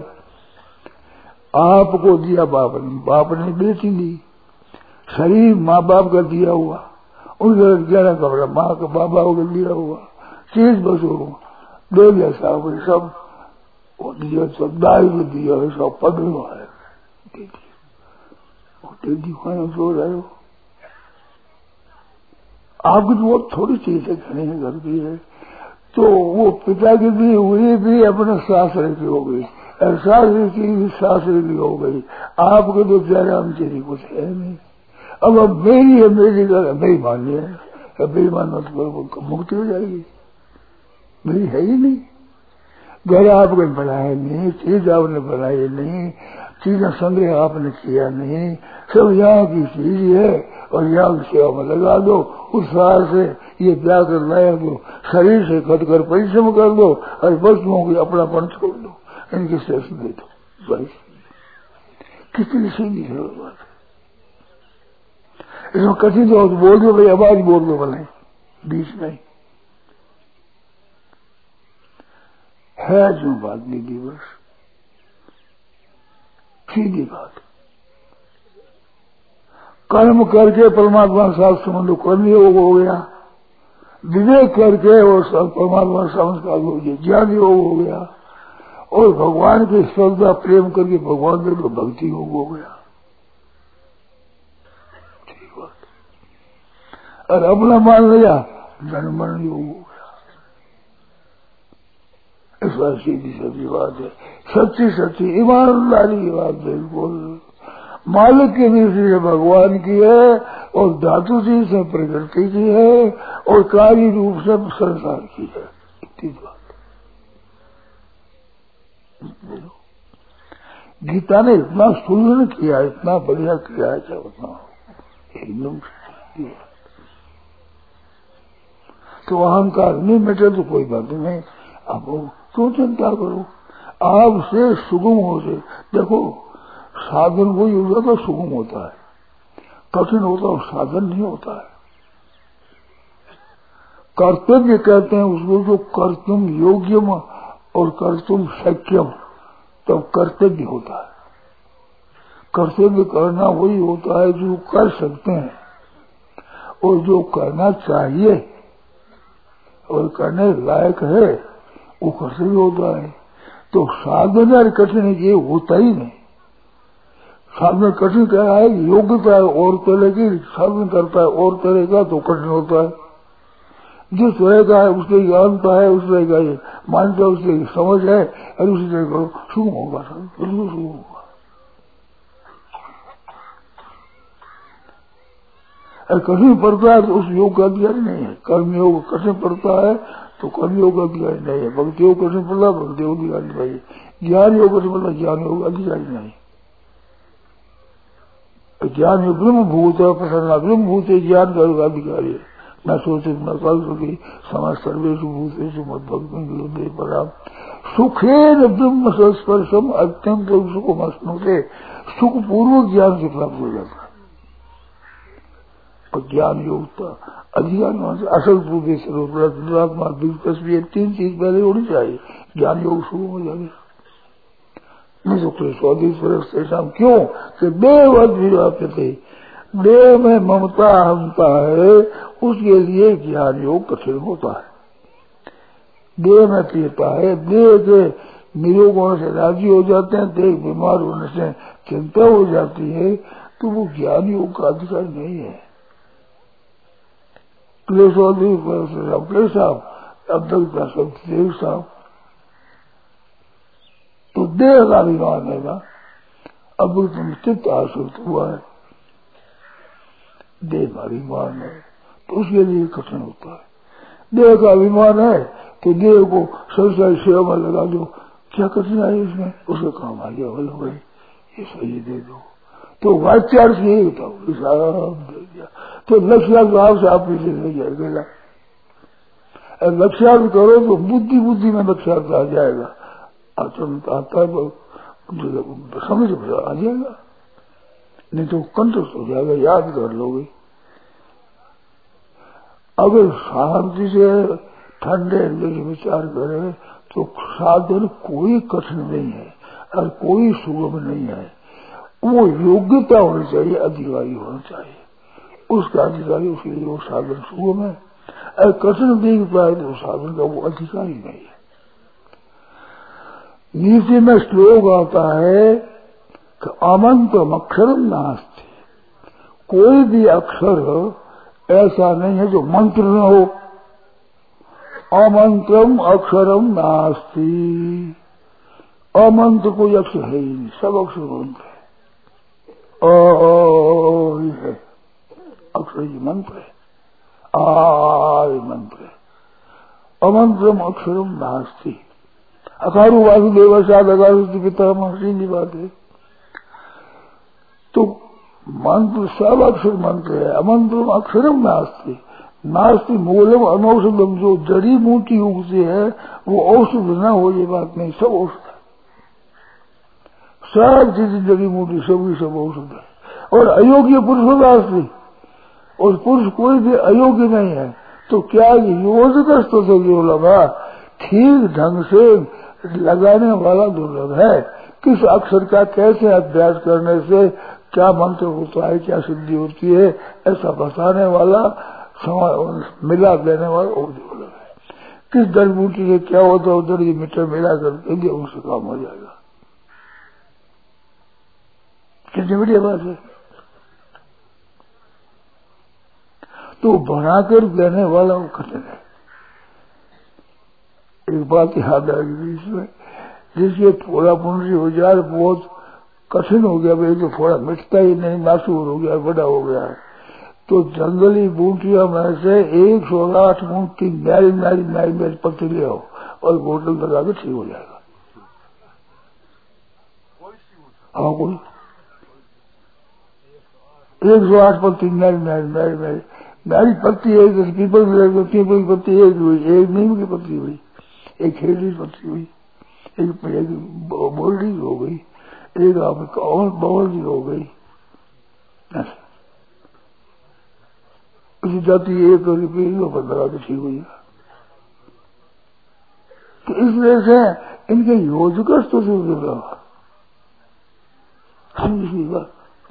आपको दिया बाप ने बेटी दी, शरीर माँ बाप का दिया हुआ, उनके ग्यारह कपड़ा माँ का बाबा को दिया हुआ, चीज बसो दो जैसा सब वो दिया, सब दाई को दिया है, सब पड़ हुआ है, दीदी खाना सो रहे हो। आपकी तो बहुत थोड़ी चीज है, घने घर की है, तो वो पिता की दी हुई भी अपने सासरे की हो गई, सासरे की भी सासरे की हो गई। आपके तो जयराम तेरी कुछ है नहीं। अब मेरी है, मेरी घर बेईमानी है, बेईमान मतलब मुक्ति हो जाएगी। मेरी है ही नहीं, घर आपने बनाया नहीं, चीज आपने बनाई नहीं, चीजें संग्रह आपने किया नहीं, सब यहाँ की चीज है और यहाँ की सेवा में लगा दो। उस साल से ये ब्याह कर लाया दो, शरीर से कट कर परिश्रम कर दो और वस्तुओं की अपनापन छोड़ दो, इनकी शेष दे दो। बस कितनी सीधी है बात। इसमें कठिन हो तो बोल दो भाई, आवाज बोल दो भले बीच में है जो बात दीदी, बस सीधी बात। कर्म करके परमात्मा के साथ संबंध कर्म योग हो गया, विवेक करके और परमात्मा के संस्कार हो गया, ज्ञान योग हो गया, और भगवान की श्रद्धा प्रेम करके भगवान के तो भक्ति योग हो गया। ठीक बात। और अपना मान लिया, जन्म मरण योग हो गया। इस बात सीधी सच्ची बात है, सच्ची सच्ची ईमानदारी की बात बिल्कुल। मालिक की दृष्टि से भगवान की है और धातु जी से प्रकृति की है और कार्य रूप से संसार की है, इतनी बात। गीता ने इतना सुंदर किया, इतना बढ़िया किया है, क्या बताऊं, एकदम। तो अहंकार नहीं मिटे तो कोई बात नहीं, आप क्यों चिंता करो, आपसे सुगम हो से। देखो साधन वही होता तो सुगम होता है, कठिन होता है साधन नहीं होता है। कर्तव्य कहते हैं उसको, जो कर्तुम योग्यम और कर्तुम शक्यम, तब कर्तव्य होता है। कर्तव्य करना वही होता है जो कर सकते हैं, और जो करना चाहिए और करने लायक है वो कर्तव्य होता है। तो साधन और कठिन ये होता ही नहीं। साधन कठिन क्या है, योग्यता है और तरह की, साधन करता है और तरह का तो कठिन होता है। जिस तरह का है उसके जानता है, उस तरह का ये मानता है, उसकी समझ है, और उसी तरह करो, शुभ होगा, बिल्कुल शुभ होगा। कठिन पड़ता है तो उस योग का अधिकारी नहीं है। कर्म योग कठिन पड़ता है तो कर्म योग का अधिकारी नहीं है। भक्ति योग कठिन पड़ता है, भक्ति योग अधिकारी नहीं है। ज्ञान योग कठिन पड़ता है, ज्ञान योग अधिकारी नहीं। ज्ञान योग ब्रह्म भूत है, प्रसन्ना ब्रह्म भूत है, ज्ञान का योग अधिकारी है। न सोचे न कल सुखी समाज सर्वेशु भूतेषु मद भक्ति पराम सुखेन ब्रह्म संस्पर्शम अत्यंत सुख मस्नुते। सुख पूर्वक ज्ञान से प्राप्त हो जाता है। ज्ञान योगता अधिकार असल पूर्व सर्वत्मा दिलचस्पी, 3 चीज पहले होनी चाहिए, ज्ञान योग शुरू हो जाए। नहीं तो स्वादिष्ट क्यों कि देवते देह में ममता हमता है, उसके लिए ज्ञान योग कठिन होता है। देह में पीता है, देह के निरोग होने से राजी हो जाते हैं, देह बीमार होने से चिंता हो जाती है, तो वो ज्ञान योग का अधिकार नहीं है। क्लेशोदी क्लेश अब तक देव साहब तो देह का अभिमान है ना, अब तुम चित्त आसक्त हुआ है, देह का अभिमान है तो उसके लिए कठिन होता है। देह का अभिमान है तो देह को संसार सेवा में लगा दो, क्या कठिनाई इसमें, उसका काम आ गया, बोलो भाई ये सही दे दो, तो वाचार से यही बताओ हिसाब दे दिया तो लक्ष्यार्थ भाव से आप पीछे नहीं जाएगा। लक्ष्यार्थ करो तो बुद्धि में लक्ष्यार्थ आ जाएगा, आता है समझ आ जाएगा, नहीं तो कंठस्थ हो जाएगा, याद कर लोगे। अगर शांति से ठंडे विचार करें तो साधन कोई कठिन नहीं है और कोई सुगम नहीं है। वो योग्यता होनी चाहिए, अधिकारी होना चाहिए, उसका अधिकारी, उसके लिए वो साधन सुगम है। अगर कठिन देख पाए तो साधन का वो अधिकारी नहीं है। नीति में श्लोक आता है कि अमंत्रम अक्षरम नास्ति, कोई भी अक्षर ऐसा नहीं है जो मंत्र न हो। अमंत्रम अक्षरम नास्ति, अमंत्र कोई अक्षर है ही नहीं, सब अक्षर मंत्र है। है अक्षर ही मंत्र है, मंत्र है। अमंत्रम अक्षरम नास्ति, अकारू वासुदेव साध अकारू पिता महर्षि बात है। तो मंत्र सब अक्षर मंत्र है। अमंत्रम अक्षरम नास्ति, नास्ति मूलम अनौषधम, जो जड़ी बूटी उगती है वो औषध न हो ये बात नहीं, सब औषध है, सब चीज जड़ी बूटी सब औषध है। और अयोग्य पुरुष नास्ति, और पुरुष कोई भी अयोग्य नहीं है। तो क्या योजक तो लगा ठीक ढंग से लगाने वाला दुर्लभ है। किस अक्षर का कैसे अभ्यास करने से क्या मंत्र होता है, क्या सिद्धि होती है, ऐसा बताने वाला, मिला देने वाला और दुर्लभ है। किस जड़ बूटी से क्या होता है उधर ये मीटर मिला कर देंगे, उनसे काम हो जाएगा। कितनी बढ़िया बात है। तो बनाकर देने वाला वो कठिन है। एक बात याद आ गई इसमें, जिसके थोड़ा पुण्य हो जाए बहुत कठिन हो गया, भाई तो थोड़ा मिटता ही नहीं, नासूर हो गया, बड़ा हो गया है। तो जंगली बूटियों में से 108 बूटी मैरी पत्ती ले आओ और बोतल लगा के ठीक हो जाएगा। हाँ कोई 108 पत्ती मैरी पत्ती है, पीपल की पत्ती एक हुई, एक नीम की पत्ती हुई, एक खेड़ी पत्ती हुई, एक बोल्डी हो गई, एक आपकी और बवल की हो गई। इसी जाती एक रुपये पर लगा के ठीक हुई। तो इस वजह से इनके योजक तो हम इसी बात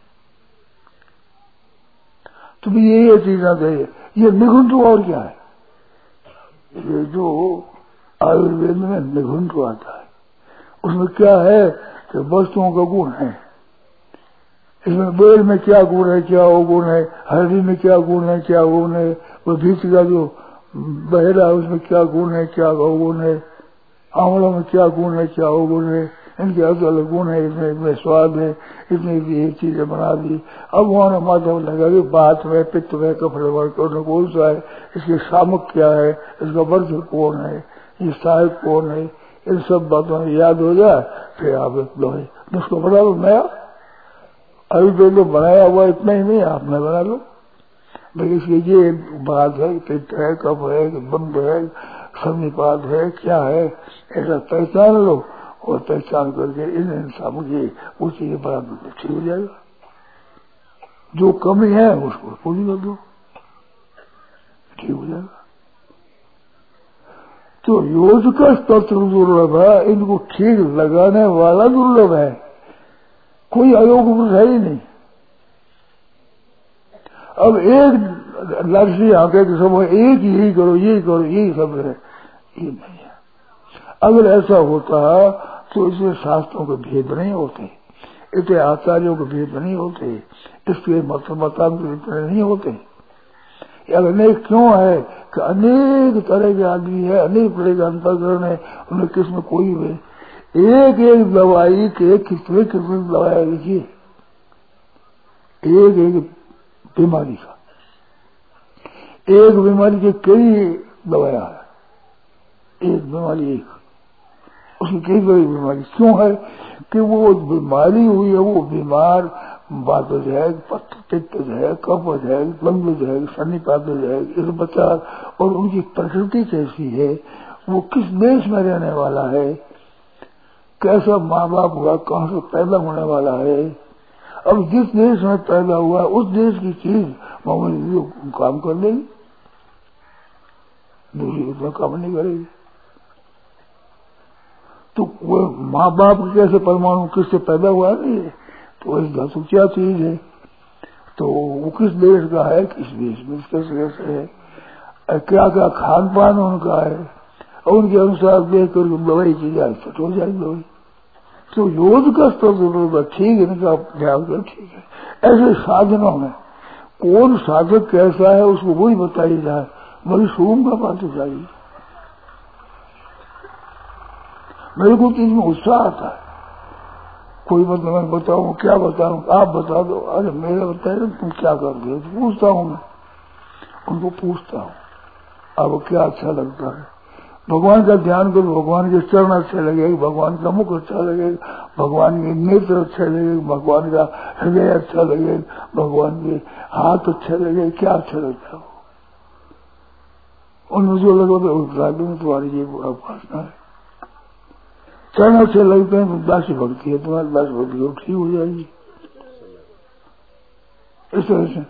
तो भी यही चीजें चाहिए। ये निघुंटू और क्या है, ये जो आयुर्वेद में निघुंटू आता है उसमें क्या है कि वस्तुओं का गुण है, इसमें बेल में क्या गुण है, क्या अवगुण है, हल्दी में क्या गुण है, क्या गुण है, वो बीच का जो बहेरा है उसमें क्या गुण है, क्या अवगुण है, आंवलों में क्या गुण है, क्या अवगुण है, इनके अलग अलग गुण है, इसमें स्वाद है, इतनी ये चीजें बना दी। अब वहां माध्यम लगा कि बात में, पित्त में, कपड़े में कौन सा है, इसकी शामक क्या है, इसका वर्ष कौन है, ये सहायक कौन है, इन सब बातों में याद हो जाए फिर आप उसको बना लो नया। अभी तो बनाया हुआ इतना ही नहीं, आपने बना लो भाई इसकी ये बात है, पित्त है, कफ है, बंद है, सन्निपात है, क्या है, ऐसा पहचान लो और पहचान करके इन सामग्री उसी के बाद ठीक हो जाएगा। जो कमी है उसको पूरी कर दो, ठीक हो जाएगा। तो योग का तत्व दुर्लभ है, इनको ठीक लगाने वाला दुर्लभ है, कोई अयोग पुरुष है ही नहीं। अब एक लक्ष्य आके कि सब एक यही करो, यही करो, यही सब है, ये नहीं है। अगर ऐसा होता तो इसमें शास्त्रों के भेद नहीं होते, इतने आचार्यों के भेद नहीं होते, इसके मतांतर इतने नहीं होते। अनेक क्यों है कि अनेक तरह के आदमी है, अनेक तरह के अंतर्करण है, उन्हें किसमें कोई है एक एक दवाई के कितने कितने दवाई लिखिए, एक एक बीमारी का, एक बीमारी के कई दवाया है, एक बीमारी एक, उसकी कई बड़ी बीमारी क्यों है कि वो बीमारी हुई है, वो बीमार बातज है, पित्तज है, कफज है, बंगज है, सन्निपातज है, इस बच्चा और उनकी प्रकृति कैसी है, वो किस देश में रहने वाला है, कैसा माँ बाप हुआ, कहाँ से पैदा होने वाला है। अब जिस देश में पैदा हुआ उस देश की चीज मामूली काम कर लेगी, दूसरी उसमें काम नहीं करेगी। तो वो माँ बाप कैसे परमाणु किससे पैदा हुआ नहीं है, तो इस धातु क्या चीज है, तो वो किस देश का है, किस देश में कैसे है, क्या क्या खान पान उनका है, और उनके अनुसार देख कर दवाई की जाए सट हो जाए दवाई। तो योग का स्तर ठीक है, इनका ध्यान कर ठीक है। ऐसे साधनों में कौन साधक कैसा है उसको वही बताई जाए, मेरी शुरू का बात चाहिए। मेरे को चीज में उत्साह आता है, कोई मतलब मैं बताऊं, क्या बताऊं, आप बता दो, अरे मेरे बताए तुम क्या कर रहे हो, पूछता हूं मैं उनको, पूछता हूं अब क्या अच्छा लगता है। भगवान का ध्यान करो, भगवान के चरण अच्छे लगेगा, भगवान का मुख अच्छा लगेगा, भगवान के नेत्र अच्छे लगेगा, भगवान का हृदय अच्छा लगेगा, भगवान के हाथ अच्छे लगेगा, क्या अच्छा लगता है उनमें जो लगे तो तुम्हारी ये बुरा उपासना है। चरण अच्छे लगते हैं तो दासी भक्ति है, तुम्हारी दासी भक्ति हो ठीक हो जाएगी। इस तरह से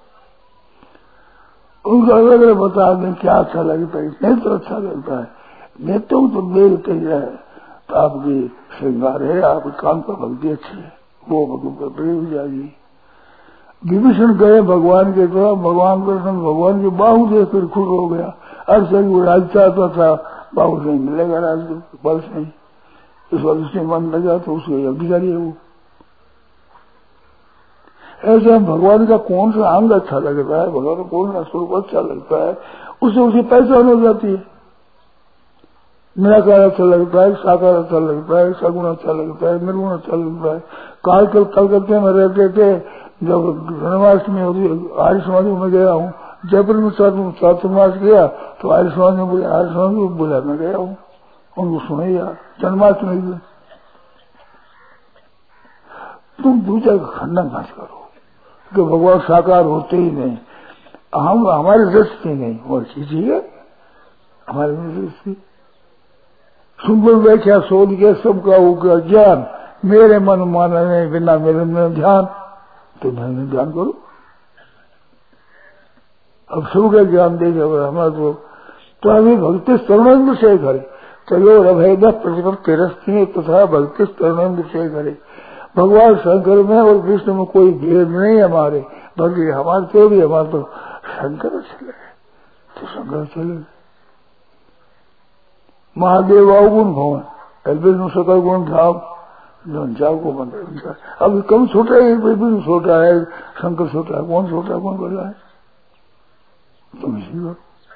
उनको अलग अलग बता दें क्या अच्छा लगता है, नेत्र अच्छा लगता है, नेत्रों तो देखते जाए तो आपकी श्रृंगार है, आपके काम पर भक्ति अच्छी है, वो भक्ति हो जाएगी। विभीषण गए भगवान के तरफ, भगवान कृष्ण भगवान की बाहु देखकर खुश हो गया, अर्थात वो राज चाहता था, बाहु नहीं मिलेगा राज बल से, इस वजह से मन लगा तो उसके अधिकारी है वो। ऐसे भगवान का कौन सा अंग अच्छा लगता है, भगवान का कौन सा स्वरूप अच्छा लगता है, उससे उसे पहचान हो जाती है। निराकार अच्छा लगता है, साकार अच्छा लगता है, सगुण अच्छा लगता है, निर्गुण अच्छा लगता है। कलकत्ते में रहते थे, जब जन्माष्टमी होती आर्य समाज में गया हूँ, जयपुर में चातुर्मास गया तो आर्य समाज में बोले, आर्य समाज में बोला मैं गया हूँ, उनको सुने यार जन्माष्टमी में तुम दूसरे का खंडन मत करो कि भगवान साकार होते ही नहीं, हम हमारी दृष्टि नहीं, वो चीज है हमारी दृष्टि। सुंदर व्याख्या शोध के सबका होगा ज्ञान, मेरे मन मानने बिना मेरे में ध्यान, तो मैंने ध्यान करो। अब सबका ज्ञान दे हमारा तो अभी भक्ति स्तरणेन्द्र से करे, तयो अभेद प्रतिपत्ति रस्ती तथा भक्ति स्तरणेन्द्र से करे। भगवान शंकर में और विष्णु में कोई भेद नहीं हमारे, बल्कि हमारे तो भी हमारे तो शंकर चले तो शंकर चले। महादेव अवगुण भवन, विष्णु सकल गुण धाम, को बंद। अब कम छोटा है, भी छोटा है, शंकर छोटा है, कौन छोटा है कौन बड़ा है, तुम इसी करो।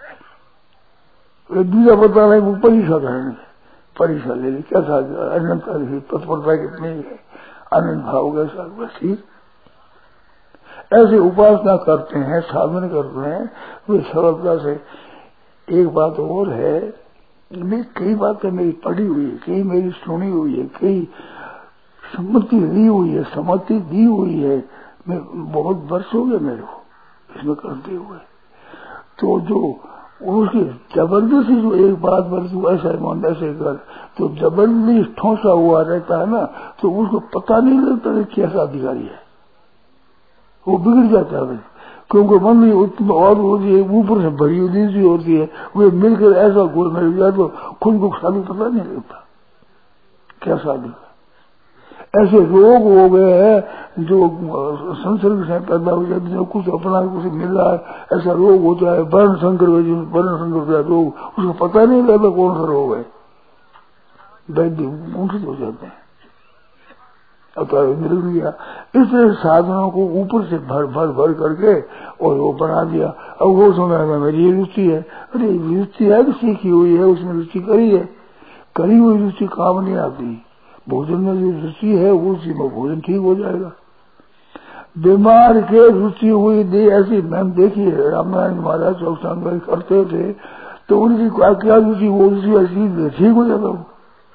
दूसरा पता नहीं, वो परीक्षा करने, परीक्षा ले ली कैसा अनंत तत्परता कितनी है, आनंद भाव कैसा, बस ठीक। ऐसे उपासना करते हैं, साधन करते हैं, वे सरलता से। एक बात और है, मैं कई बातें मेरी पढ़ी हुई है, कई मेरी सुनी हुई है, कई सम्मति ली हुई है, सम्मति दी हुई है, मैं बहुत वर्ष हो गए मेरे को इसमें करते हुए। तो जो उसकी जबरदस्ती जो एक बात पर तू ऐसा मान ऐसे कर, तो जबरदस्ती ठोसा हुआ रहता है ना, तो उसको पता नहीं लगता कि कैसा अधिकारी है, वो बिगड़ जाता है। क्योंकि मन में उत्पन्न और होती है, ऊपर से भरी हुई होती है, वे मिलकर ऐसा गोल मिल जाए तो खुद को साधु पता नहीं लगता क्या साधु। ऐसे रोग हो गए हैं जो संसर्ग से पैदा हो जाते हैं, कुछ अपना कुछ मिल रहा है, ऐसा रोग होता है, वर्ण संकर का रोग, उसको पता नहीं लगता कौन सा रोग है, वैद्य मूर्छित हो जाते हैं। अब तो मिल गया, इसलिए साधनों को ऊपर से भर करके और वो बना दिया। अब वो समय में मेरी ये रुचि है, अरे रुचि है कि सीखी हुई है, उसमें रुचि करी है, करी हुई रुचि काम नहीं आती। भोजन में जो रुचि है उसी में भोजन ठीक हो जाएगा। बीमार के रुचि हुई दे, ऐसी मैंने देखी है, रामायण महाराज सत्संग करते थे तो उनकी क्या रुचि, वो रुचि ऐसी ठीक हो जाता वो।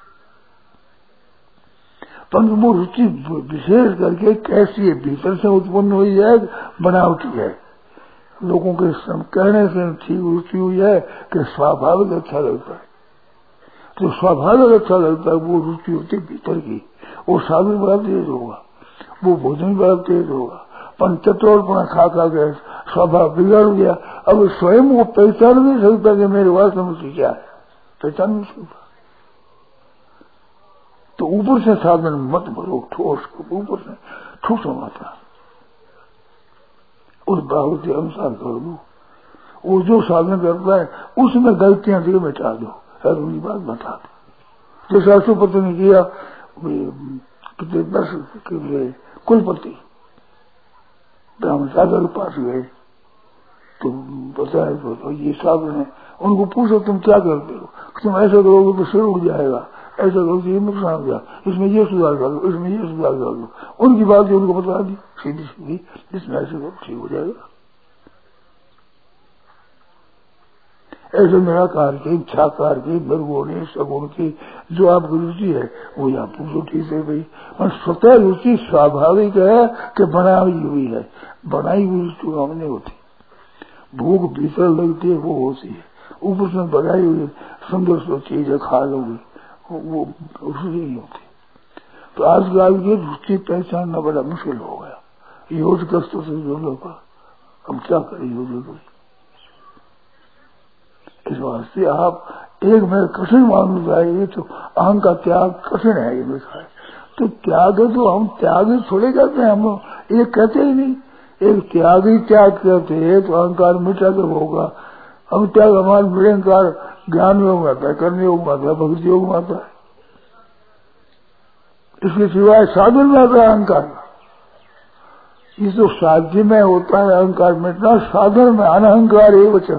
परंतु वो रुचि विशेष करके कैसी है, भीतर से उत्पन्न हुई है, बनावटी है, लोगों के कहने से ठीक रुचि हुई है कि स्वाभाविक अच्छा लगता है, तो स्वाभाविक अच्छा लगता है वो रुचि होती है भीतर की। वो साधु बड़ा तेज होगा, वो भोजन बड़ा तेज होगा, पर चतुरपना खा के स्वभाव बिगड़ गया। अब स्वयं वो पहचान नहीं सकता कि मेरे वास्तव में क्या है, पहचान नहीं सकता। तो ऊपर से साधन मत भरो, ठोस ऊपर से ठोस मात्रा उस भाव के अनुसार कर दो। वो जो साधन करता है उसमें गलतियां भी मिटा दो, उनकी बात बता दो। जैसे राष्ट्रपति ने किया, कितने 10 कुलपति ब्रह्मचार्य के पास गए तो बताया तो ये साधन है, उनको पूछो तुम क्या करते हो, तुम ऐसा करोगे तो सिर उठ जाएगा, ऐसा करो ये नुकसान हो गया, इसमें ये सुधार कर दो, इसमें ये सुधार कर दो। उनकी बात उनको बता दी सीधी सीधी, इसमें ऐसे करो ठीक हो जाएगा। ऐसे निराकार की, इच्छाकार की, निर्गुणी सगुण की जो आपकी रुचि है वो यहाँ पूछो ठीक है भाई। और स्वतः रुचि स्वाभाविक है कि बनाई हुई है, बनाई हुई रुचि हम नहीं होती। भूख भीतर लगती है वो होती है, ऊपर से बनाई हुई सुंदर चीज है खा लोगी, वो रुचि नहीं होती। तो आजकल की रुचि पहचानना बड़ा मुश्किल हो गया, योग कष्ट से जो लोग हम क्या करें योग। इस वास्ते आप एक में कठिन मालूम जाएगी तो अहं का त्याग कठिन है, ये लिखा है। तो त्याग है तो हम त्याग ही छोड़े जाते हैं, हम ये कहते ही नहीं। एक त्याग ही त्याग करते हैं तो अहंकार मिटा कर होगा। हम त्याग हमारा निरंकार ज्ञान योग में आता है, कर्म योग में आता है, भक्ति योग में आता है, इसके सिवाय साधन में आता है अहंकार। ये तो साध्य में होता है अहंकार मिटना, साधन में अनहंकार है बचा।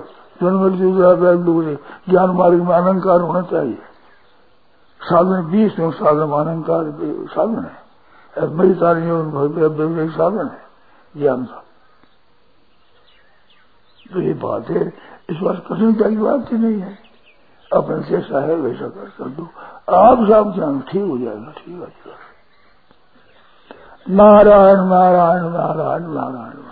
ज्ञान मार्ग में अहंकार होना चाहिए, साधन 20 में साधन अहंकार साधन है, मेरी तारीफ साधन है ज्ञान का। तो ये बात है, इस बार कठिनता की बात ही नहीं है, अपने जैसा है वैसा कर दो, आप सब जान ठीक हो जाएगा, ठीक है। नारायण नारायण नारायण नारायण।